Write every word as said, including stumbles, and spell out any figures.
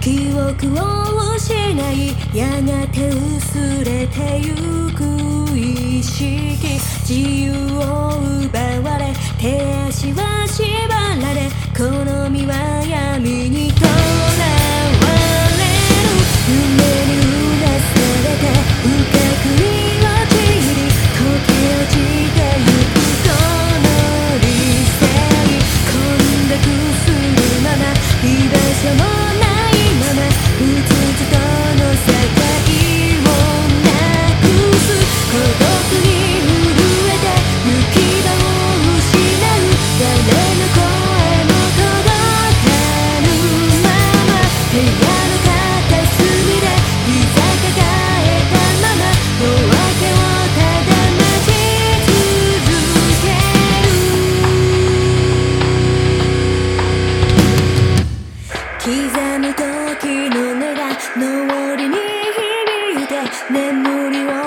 記憶を失いやがて薄れてゆく意識、自由を奪われ手足は縛られ好みは闇にとらわれる、夢にうなされて深くに落ちり溶け落ちてゆくこの理性、混濁するまま居場所もないままうつつとの世界をなくす、孤独に震えて行き場を失う、誰の声も届かぬまま部屋の片隅で膝抱えたまま夜明けをただ待ち続ける、刻む時の音が脳裏に響いて眠りを